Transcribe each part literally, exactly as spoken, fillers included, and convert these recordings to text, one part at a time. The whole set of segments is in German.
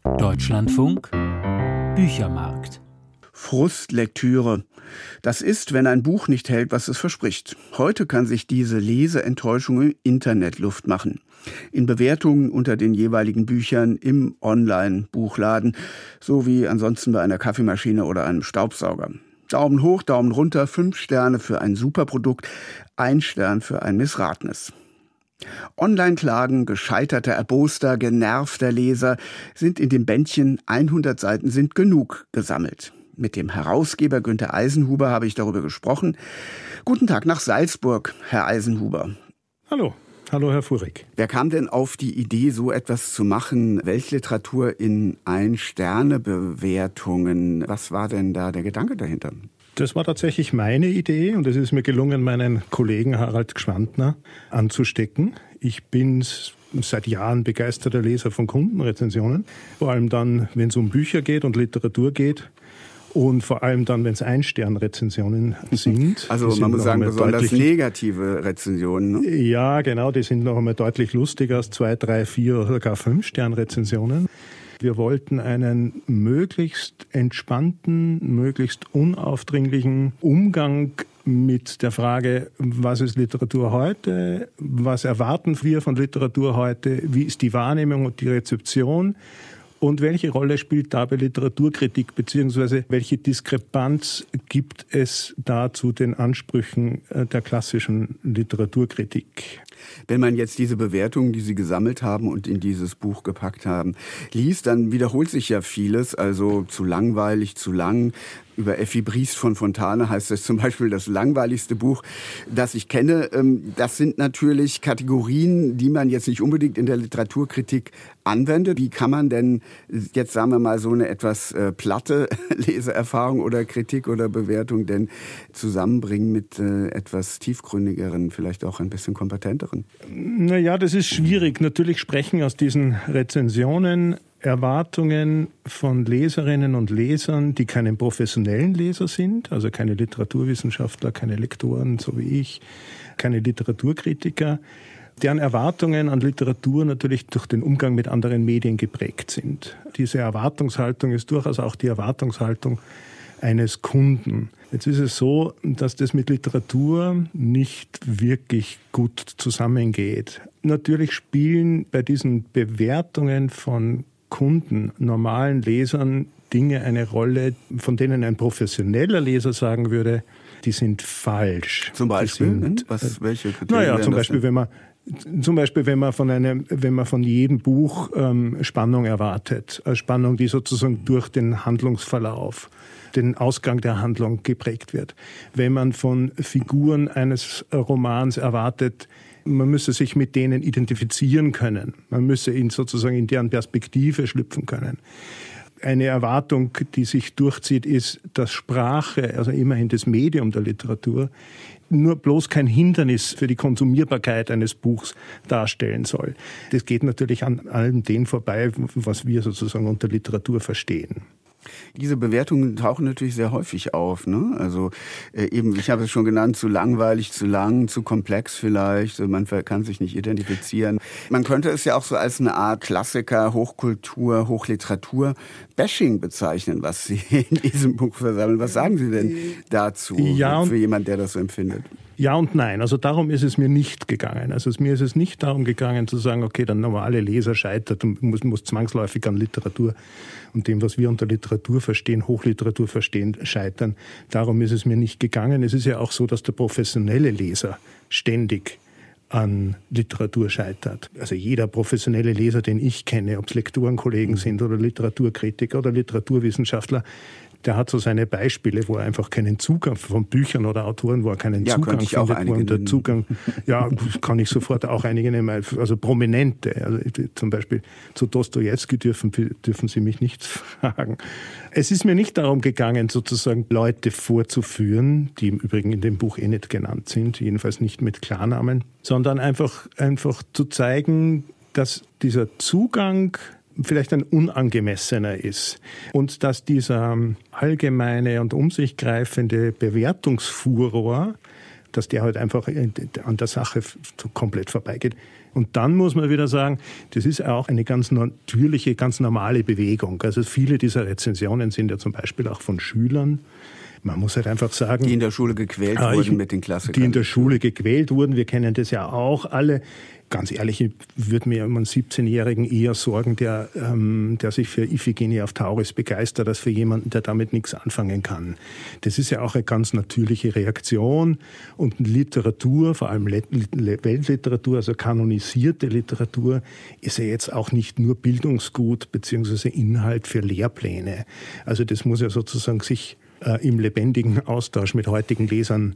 Deutschlandfunk Büchermarkt. Frustlektüre. Das ist, wenn ein Buch nicht hält, was es verspricht. Heute kann sich diese Leseenttäuschung im Internet Luft machen. In Bewertungen unter den jeweiligen Büchern im Online-Buchladen, sowie ansonsten bei einer Kaffeemaschine oder einem Staubsauger. Daumen hoch, Daumen runter, fünf Sterne für ein Superprodukt, ein Stern für ein missratenes. Online-Klagen gescheiterter, erboster, genervter Leser sind in dem Bändchen hundert Seiten sind genug gesammelt. Mit dem Herausgeber Günter Eisenhuber habe ich darüber gesprochen. Guten Tag nach Salzburg, Herr Eisenhuber. Hallo. Hallo, Herr Fuhrek. Wer kam denn auf die Idee, so etwas zu machen? Weltliteratur in Ein-Sterne-Bewertungen. Was war denn da der Gedanke dahinter? Das war tatsächlich meine Idee und es ist mir gelungen, meinen Kollegen Harald Gschwandner anzustecken. Ich bin seit Jahren begeisterter Leser von Kundenrezensionen, vor allem dann, wenn es um Bücher geht und Literatur geht. Und vor allem dann, wenn es Ein-Stern-Rezensionen sind. Also man muss sagen, besonders negative Rezensionen. Ne? Ja, genau, die sind noch einmal deutlich lustiger als zwei, drei, vier oder gar Fünf-Stern-Rezensionen. Wir wollten einen möglichst entspannten, möglichst unaufdringlichen Umgang mit der Frage, was ist Literatur heute, was erwarten wir von Literatur heute, wie ist die Wahrnehmung und die Rezeption und welche Rolle spielt dabei Literaturkritik, beziehungsweise welche Diskrepanz gibt es da zu den Ansprüchen der klassischen Literaturkritik? Wenn man jetzt diese Bewertungen, die Sie gesammelt haben und in dieses Buch gepackt haben, liest, dann wiederholt sich ja vieles, also zu langweilig, zu lang. Über Effi Briest von Fontane heißt es zum Beispiel das langweiligste Buch, das ich kenne. Das sind natürlich Kategorien, die man jetzt nicht unbedingt in der Literaturkritik anwendet. Wie kann man denn jetzt, sagen wir mal, so eine etwas platte Leseerfahrung oder Kritik oder Bewertung denn zusammenbringen mit etwas tiefgründigeren, vielleicht auch ein bisschen kompetenteren? Naja, das ist schwierig. Natürlich sprechen aus diesen Rezensionen Erwartungen von Leserinnen und Lesern, die keine professionellen Leser sind, also keine Literaturwissenschaftler, keine Lektoren, so wie ich, keine Literaturkritiker, deren Erwartungen an Literatur natürlich durch den Umgang mit anderen Medien geprägt sind. Diese Erwartungshaltung ist durchaus auch die Erwartungshaltung eines Kunden. Jetzt ist es so, dass das mit Literatur nicht wirklich gut zusammengeht. Natürlich spielen bei diesen Bewertungen von Kunden, normalen Lesern, Dinge eine Rolle, von denen ein professioneller Leser sagen würde, die sind falsch. Zum Beispiel? Sind, Was, welche Kriterien? Naja, zum Beispiel, wenn man Zum Beispiel, wenn man von einem, wenn man von jedem Buch ähm, Spannung erwartet, eine Spannung, die sozusagen durch den Handlungsverlauf, den Ausgang der Handlung geprägt wird. Wenn man von Figuren eines Romans erwartet, man müsse sich mit denen identifizieren können. Man müsse ihn sozusagen in deren Perspektive schlüpfen können. Eine Erwartung, die sich durchzieht, ist, dass Sprache, also immerhin das Medium der Literatur, nur bloß kein Hindernis für die Konsumierbarkeit eines Buchs darstellen soll. Das geht natürlich an allem dem vorbei, was wir sozusagen unter Literatur verstehen. Diese Bewertungen tauchen natürlich sehr häufig auf, ne? Also äh, eben, ich habe es schon genannt, zu langweilig, zu lang, zu komplex vielleicht. Man kann sich nicht identifizieren. Man könnte es ja auch so als eine Art Klassiker, Hochkultur, Hochliteratur, Bashing bezeichnen, was Sie in diesem Buch versammeln. Was sagen Sie denn dazu, ja, für jemanden, der das so empfindet? Ja und nein. Also darum ist es mir nicht gegangen. Also mir ist es nicht darum gegangen zu sagen, okay, der normale Leser scheitert und muss, muss zwangsläufig an Literatur und dem, was wir unter Literatur verstehen, Hochliteratur verstehen, scheitern. Darum ist es mir nicht gegangen. Es ist ja auch so, dass der professionelle Leser ständig an Literatur scheitert. Also jeder professionelle Leser, den ich kenne, ob es Lektorenkollegen sind oder Literaturkritiker oder Literaturwissenschaftler, der hat so seine Beispiele, wo er einfach keinen Zugang von Büchern oder Autoren, wo er keinen ja, Zugang ich findet, auch wo er der Zugang, ja, kann ich sofort auch einige nehmen, also Prominente, also zum Beispiel zu Dostojewski dürfen, dürfen Sie mich nichts fragen. Es ist mir nicht darum gegangen, sozusagen Leute vorzuführen, die im Übrigen in dem Buch eh nicht genannt sind, jedenfalls nicht mit Klarnamen, sondern einfach, einfach zu zeigen, dass dieser Zugang vielleicht ein unangemessener ist und dass dieser allgemeine und um sich greifende Bewertungsfuror, dass der halt einfach an der Sache komplett vorbeigeht, Und dann muss man wieder sagen, das ist auch eine ganz natürliche, ganz normale Bewegung. Also viele dieser Rezensionen sind ja zum Beispiel auch von Schülern. Man muss halt einfach sagen... Die in der Schule gequält äh, wurden ich, mit den Klassikern. Die in der Schule gequält wurden. Wir kennen das ja auch alle. Ganz ehrlich, ich würde mir um einen siebzehnjährigen eher sorgen, der, ähm, der sich für Iphigenie auf Tauris begeistert, als für jemanden, der damit nichts anfangen kann. Das ist ja auch eine ganz natürliche Reaktion. Und Literatur, vor allem Weltliteratur, also kanonisierte Literatur, ist ja jetzt auch nicht nur Bildungsgut bzw. Inhalt für Lehrpläne. Also das muss ja sozusagen sich äh, im lebendigen Austausch mit heutigen Lesern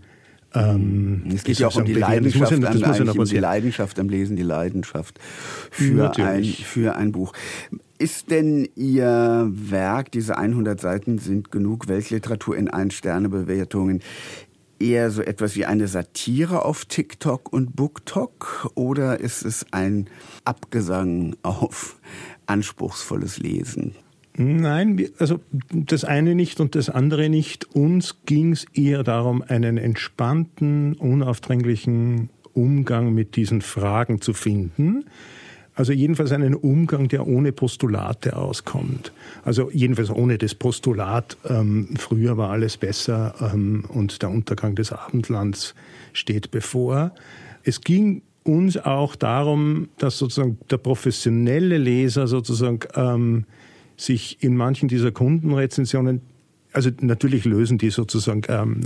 Ähm, es geht ja auch um die Leidenschaft, das muss ja, das muss ja noch um die Leidenschaft am Lesen, die Leidenschaft für ein, für ein Buch. Ist denn Ihr Werk, diese hundert Seiten sind genug Weltliteratur in Ein-Sterne-Bewertungen, eher so etwas wie eine Satire auf TikTok und BookTok oder ist es ein Abgesang auf anspruchsvolles Lesen? Nein, also das eine nicht und das andere nicht. Uns ging es eher darum, einen entspannten, unaufdringlichen Umgang mit diesen Fragen zu finden. Also jedenfalls einen Umgang, der ohne Postulate auskommt. Also jedenfalls ohne das Postulat, ähm, früher war alles besser ähm, und der Untergang des Abendlands steht bevor. Es ging uns auch darum, dass sozusagen der professionelle Leser sozusagen ähm, sich in manchen dieser Kundenrezensionen, also natürlich lösen die sozusagen ähm,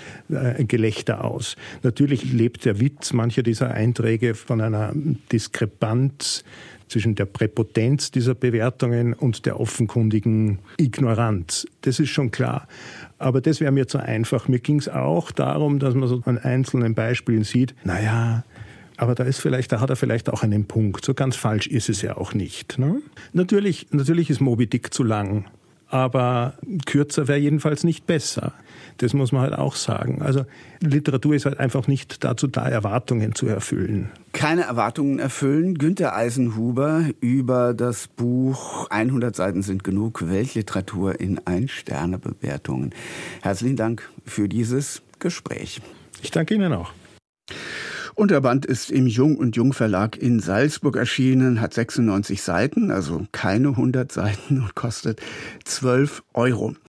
äh, Gelächter aus. Natürlich lebt der Witz mancher dieser Einträge von einer Diskrepanz zwischen der Präpotenz dieser Bewertungen und der offenkundigen Ignoranz. Das ist schon klar. Aber das wäre mir zu einfach. Mir ging es auch darum, dass man so an einzelnen Beispielen sieht, naja, aber da ist vielleicht, da hat er vielleicht auch einen Punkt. So ganz falsch ist es ja auch nicht. Ne? Natürlich, natürlich ist Moby Dick zu lang, aber kürzer wäre jedenfalls nicht besser. Das muss man halt auch sagen. Also Literatur ist halt einfach nicht dazu da, Erwartungen zu erfüllen. Keine Erwartungen erfüllen. Günter Eisenhuber über das Buch hundert Seiten sind genug, Weltliteratur in Ein-Sterne-Bewertungen. Herzlichen Dank für dieses Gespräch. Ich danke Ihnen auch. Und der Band ist im Jung und Jung Verlag in Salzburg erschienen, hat sechsundneunzig Seiten, also keine hundert Seiten und kostet zwölf Euro.